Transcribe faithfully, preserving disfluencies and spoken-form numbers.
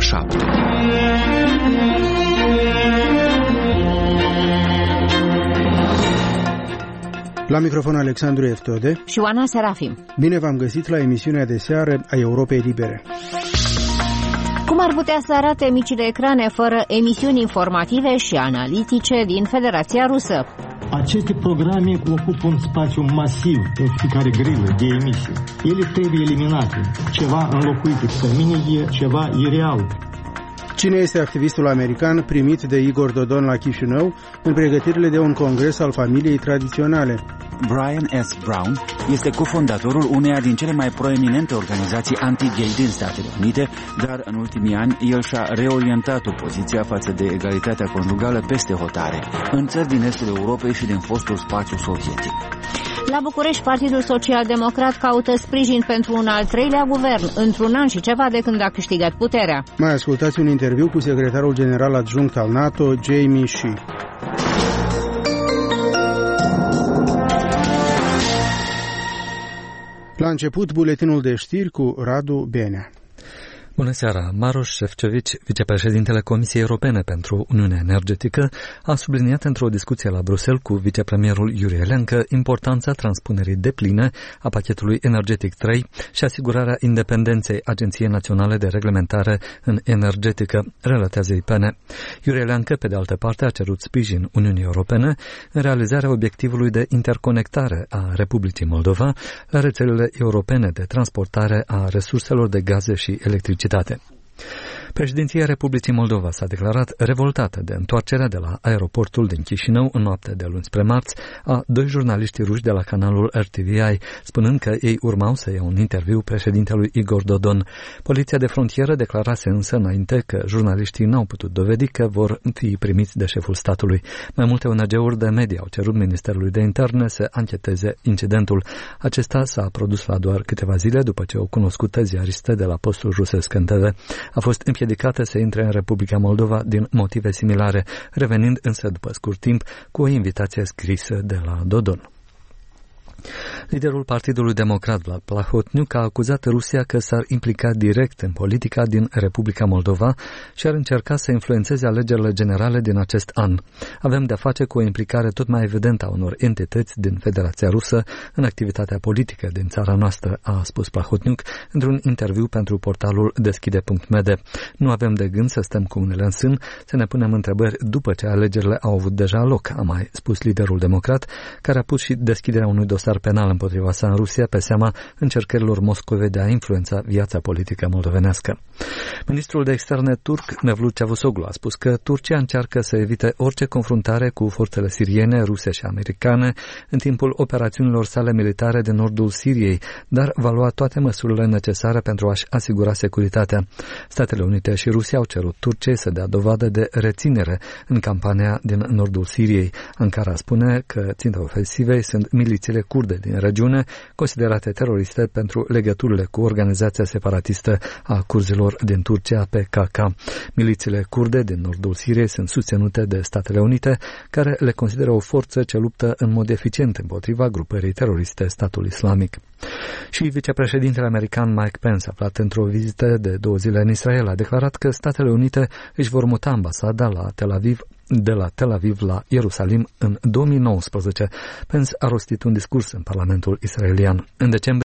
șapte. La microfon Alexandru Eftode și Oana Serafim. Bine v-am găsit la emisiunea de seară a Europei Libere. Cum ar putea să arate micile ecrane fără emisiuni informative și analitice din Federația Rusă? Aceste programe ocupă un spațiu masiv în fiecare grilă de emisie. Ele trebuie eliminate. Ceva înlocuit pe mine e ceva ireal. Cine este activistul american primit de Igor Dodon la Chișinău în pregătirile de un congres al familiei tradiționale? Brian S. Brown este cofondatorul uneia din cele mai proeminente organizații anti-gay din Statele Unite, dar în ultimii ani el și-a reorientat poziția față de egalitatea conjugală peste hotare, în țări din estul Europei și din fostul spațiu sovietic. La București, Partidul Social-Democrat caută sprijin pentru un al treilea guvern, într-un an și ceva de când a câștigat puterea. Mai ascultați un interviu cu secretarul general adjunct al NATO, Jamie Shea. La început, buletinul de știri cu Radu Benea. Bună seara! Maroš Šefčovič, vicepreședintele Comisiei Europene pentru Uniunea Energetică, a subliniat într-o discuție la Bruxelles cu vicepremierul Iuri Elencă importanța transpunerii depline a pachetului energetic trei și asigurarea independenței Agenției Naționale de Reglementare în Energetică, relatează I P N. Iuri Elencă, pe de altă parte, a cerut sprijin Uniunii Europene în realizarea obiectivului de interconectare a Republicii Moldova la rețelele europene de transportare a resurselor de gaze și electricitate. Președinția Republicii Moldova s-a declarat revoltată de întoarcerea de la aeroportul din Chișinău în noaptea de luni spre marți a doi jurnaliști ruși de la canalul R T V I, spunând că ei urmau să ia un interviu președintelui Igor Dodon. Poliția de frontieră declarase însă înainte că jurnaliștii n-au putut dovedi că vor fi primiți de șeful statului. Mai multe O N G-uri de media au cerut Ministerului de Interne să ancheteze incidentul. Acesta s-a produs la doar câteva zile după ce o cunoscută ziaristă de la postul rusesc N T V a fost împiedicată să intre în Republica Moldova din motive similare, revenind însă după scurt timp cu o invitație scrisă de la Dodon. Liderul Partidului Democrat, Vlad Plahotniuc, a acuzat Rusia că s-ar implica direct în politica din Republica Moldova și ar încerca să influențeze alegerile generale din acest an. Avem de-a face cu o implicare tot mai evidentă a unor entități din Federația Rusă în activitatea politică din țara noastră, a spus Plahotniuc într-un interviu pentru portalul deschide punct m d. Nu avem de gând să stăm cu unele în sân, să ne punem întrebări după ce alegerile au avut deja loc, a mai spus liderul democrat, care a pus și deschiderea unui dosar penal împotriva sa în Rusia pe seama încercărilor Moscovei de a influența viața politică moldovenească. Ministrul de Externe turc, Mevlut Cavusoglu, a spus că Turcia încearcă să evite orice confruntare cu forțele siriene, ruse și americane în timpul operațiunilor sale militare din nordul Siriei, dar va lua toate măsurile necesare pentru a-și asigura securitatea. Statele Unite și Rusia au cerut Turciei să dea dovadă de reținere în campania din nordul Siriei. Ankara spune că ținta ofensivei sunt milițiile kurde din regiune, considerate teroriste pentru legăturile cu organizația separatistă a curzilor din Turcia, P K K. Milițiile kurde din nordul Siriei sunt susținute de Statele Unite, care le consideră o forță ce luptă în mod eficient împotriva grupării teroriste Statul Islamic. Și vicepreședintele american Mike Pence, aflat într-o vizită de două zile în Israel, a declarat că Statele Unite își vor muta ambasada la Tel Aviv de la Tel Aviv la Ierusalim în două mii nouăsprezece. Pence a rostit un discurs în Parlamentul israelian. În decembrie